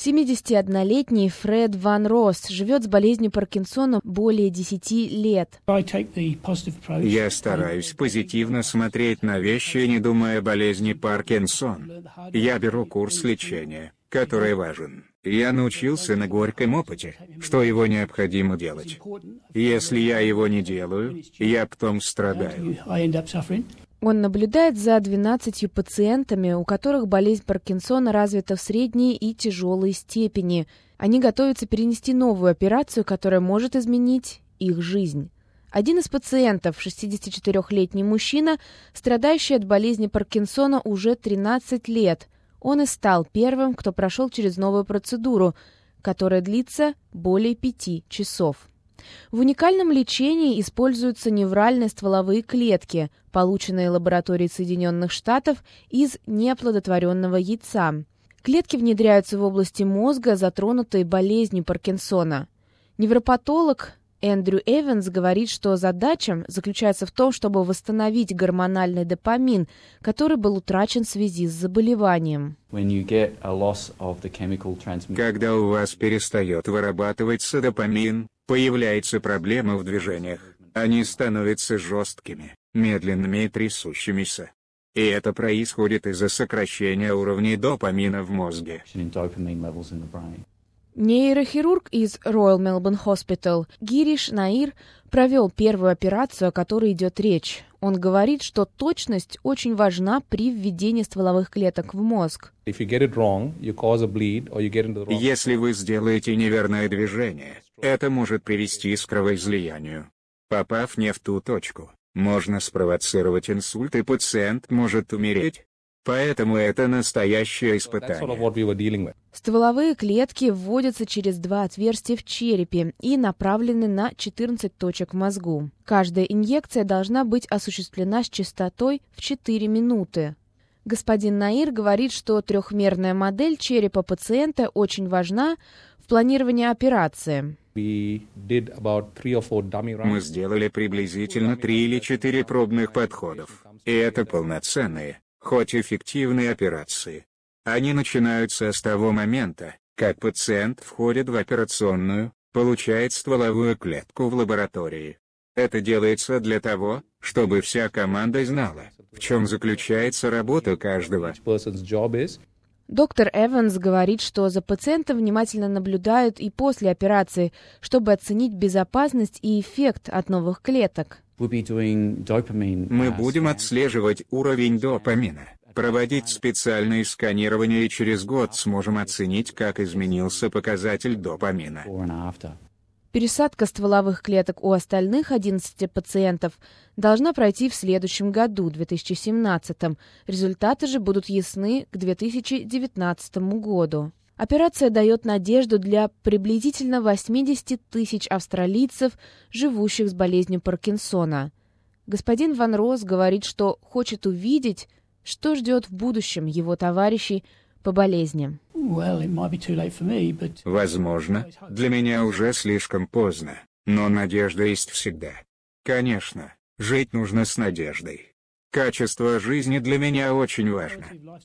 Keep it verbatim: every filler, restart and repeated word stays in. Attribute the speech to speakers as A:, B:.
A: семидесятиоднолетний Фред Ван Росс живет с болезнью Паркинсона более десяти лет.
B: Я стараюсь позитивно смотреть на вещи, не думая о болезни Паркинсон. Я беру курс лечения, который важен. Я научился на горьком опыте, что его необходимо делать. Если я его не делаю, я потом страдаю.
A: Он наблюдает за двенадцатью пациентами, у которых болезнь Паркинсона развита в средней и тяжелой степени. Они готовятся перенести новую операцию, которая может изменить их жизнь. Один из пациентов, шестидесятичетырёхлетний мужчина, страдающий от болезни Паркинсона уже тринадцать лет. Он и стал первым, кто прошел через новую процедуру, которая длится более пяти часов. В уникальном лечении используются невральные стволовые клетки, полученные лабораторией Соединенных Штатов из неоплодотворенного яйца. Клетки внедряются в области мозга, затронутые болезнью Паркинсона. Невропатолог Эндрю Эванс говорит, что задача заключается в том, чтобы восстановить гормональный допамин, который был утрачен в связи с заболеванием.
B: Когда у вас перестает вырабатываться допамин, появляются проблемы в движениях. Они становятся жесткими, медленными и трясущимися. И это происходит из-за сокращения уровней допамина в мозге.
A: Нейрохирург из Royal Melbourne Hospital Гириш Наир провел первую операцию, о которой идет речь. Он говорит, что точность очень важна при введении стволовых клеток в мозг.
B: Если вы сделаете неверное движение, это может привести к кровоизлиянию. Попав не в ту точку, можно спровоцировать инсульт, и пациент может умереть. Поэтому это настоящее испытание.
A: Стволовые клетки вводятся через два отверстия в черепе и направлены на четырнадцать точек в мозгу. Каждая инъекция должна быть осуществлена с частотой в четыре минуты. Господин Наир говорит, что трехмерная модель черепа пациента очень важна в планировании операции.
B: Мы сделали приблизительно три или четыре пробных подходов, и это полноценные, хоть эффективные операции. Они начинаются с того момента, как пациент входит в операционную, получает стволовую клетку в лаборатории. Это делается для того, чтобы вся команда знала, в чем заключается работа каждого.
A: Доктор Эванс говорит, что за пациентом внимательно наблюдают и после операции, чтобы оценить безопасность и эффект от новых клеток.
B: Мы будем отслеживать уровень допамина, проводить специальные сканирования, и через год сможем оценить, как изменился показатель допамина.
A: Пересадка стволовых клеток у остальных одиннадцати пациентов должна пройти в следующем году, две тысячи семнадцатом. Результаты же будут ясны к две тысячи девятнадцатому году. Операция дает надежду для приблизительно восьмидесяти тысяч австралийцев, живущих с болезнью Паркинсона. Господин Ван Росс говорит, что хочет увидеть, что ждет в будущем его товарищей по болезни.
B: Возможно, для меня уже слишком поздно, но надежда есть всегда. Конечно, жить нужно с надеждой. Качество жизни для меня очень важно.